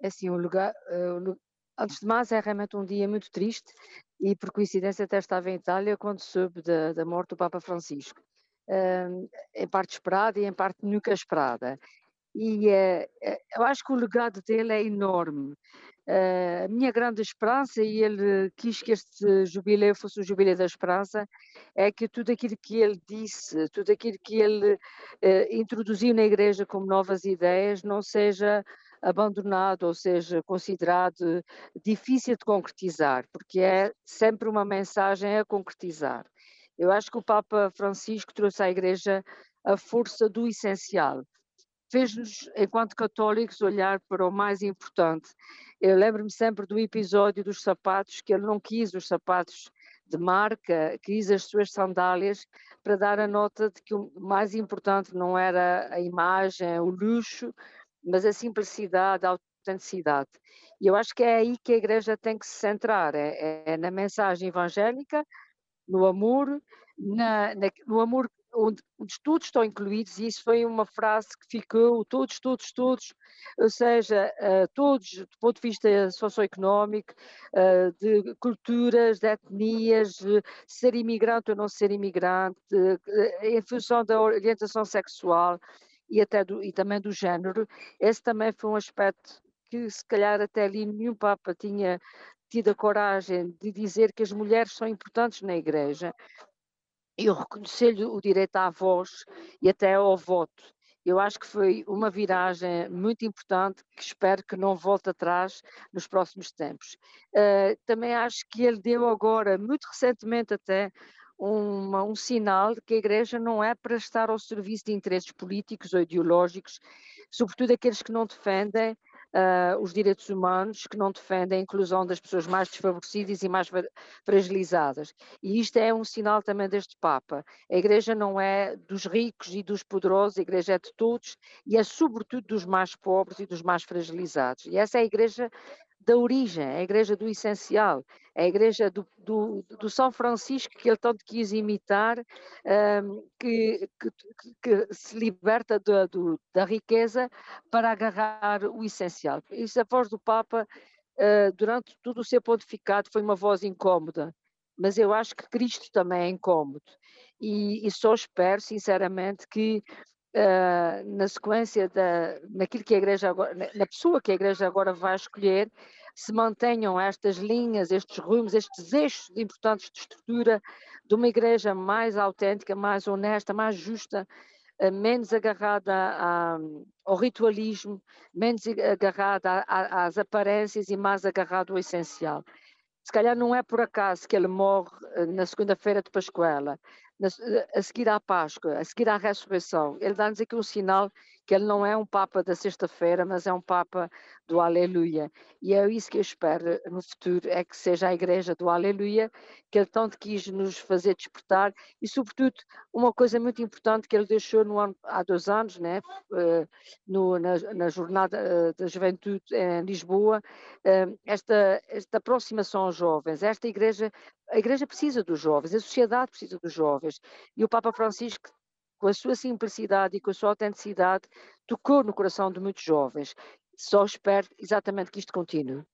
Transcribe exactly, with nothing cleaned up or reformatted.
É assim, o lugar, eh, o lu antes de mais, é realmente um dia muito triste e, por coincidência, até estava em Itália quando soube da da morte do Papa Francisco. Hã, em parte esperada e em parte nunca esperada. E, eh eh, eu acho que o legado dele é enorme. Eh, a minha grande esperança, e ele quis que este jubileu fosse o jubileu da esperança, é que tudo aquilo que ele disse, tudo aquilo que ele, eh, introduziu na igreja como novas ideias, não seja abandonado, ou seja, considerado difícil de concretizar, porque é sempre uma mensagem a concretizar. Eu acho que o Papa Francisco trouxe à igreja a força do essencial. Fez-nos, enquanto católicos, olhar para o mais importante. Eu lembro-me sempre do episódio dos sapatos, que ele não quis os sapatos de marca, quis as suas sandálias, para dar a nota de que o mais importante não era a imagem, o luxo, mas a simplicidade, a autenticidade. E eu acho que é aí que a igreja tem que se centrar, é é na mensagem evangélica, no amor, na na no amor onde onde todos estão incluídos, e isso foi uma frase que ficou, todos, todos, todos, ou seja, eh, todos do ponto de vista socioeconómico, eh, de culturas, de etnias, de ser imigrante ou não ser imigrante, eh, em função da orientação sexual e até do e também do género. Esse também foi um aspecto que se calhar até ali nenhum papa tinha tido a coragem de dizer que as mulheres são importantes na igreja, e eu reconhecer-lhe o direito à voz e até ao voto. Eu acho que foi uma viragem muito importante, que espero que não volte atrás nos próximos tempos. Eh, também acho que ele deu agora, muito recentemente até, uma um sinal de que a igreja não é para estar ao serviço de interesses políticos ou ideológicos, sobretudo aqueles que não defendem, hã, os direitos humanos, que não defendem a inclusão das pessoas mais desfavorecidas e mais va fragilizadas. E isto é um sinal também deste Papa. A igreja não é dos ricos e dos poderosos, a igreja é de todos e é sobretudo dos mais pobres e dos mais fragilizados. E essa é a igreja da origem, é a igreja do essencial, é a igreja do do do São Francisco, que ele tanto quis imitar, hã, que que que que se liberta da do da riqueza para agarrar o essencial. Isso, a voz do Papa, hã, durante todo o seu pontificado, foi uma voz incómoda, mas eu acho que Cristo também é incómodo. E e só espero sinceramente que, hã, na sequência da naquilo que a igreja agora na na pessoa que a igreja agora vai escolher, se mantenham estas linhas, estes rumos, estes eixos importantes de estrutura de uma igreja mais autêntica, mais honesta, mais justa, eh, menos agarrada a ao ritualismo, menos agarrada a a às aparências e mais agarrado ao essencial. Se calhar não é por acaso que ele morre, eh, na segunda-feira de Pascuela, na se eh, a seguir à Páscoa, a seguir à ressurreição. Ele dá-nos aqui um sinal que ele não é um papa da sexta-feira, mas é um papa do aleluia. E é isso que eu espero no futuro, é que seja a igreja do aleluia, que ele tanto quis nos fazer despertar e, sobretudo, uma coisa muito importante que ele deixou no ano há dois anos, né, eh, no na na jornada, eh, da juventude em Lisboa, hã, esta esta aproximação aos jovens, esta igreja a igreja precisa dos jovens, a sociedade precisa dos jovens, e o Papa Francisco, com a sua simplicidade e com a sua autenticidade, tocou no coração de muitos jovens. Só espero exatamente que isto continue.